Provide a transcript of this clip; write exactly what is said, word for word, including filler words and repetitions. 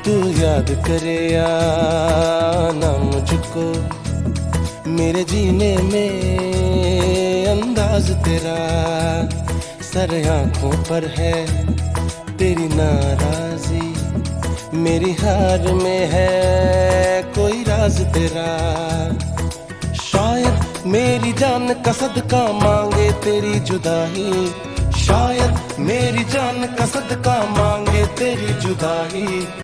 तू याद करे या ना मुझको, मेरे जीने में अंदाज तेरा। सर आंखों पर है तेरी नाराजी, मेरी हार में है कोई राज तेरा। शायद मेरी जान का सदका मांगे तेरी जुदाई, शायद मेरी जान का सदका मांगे तेरी जुदाई।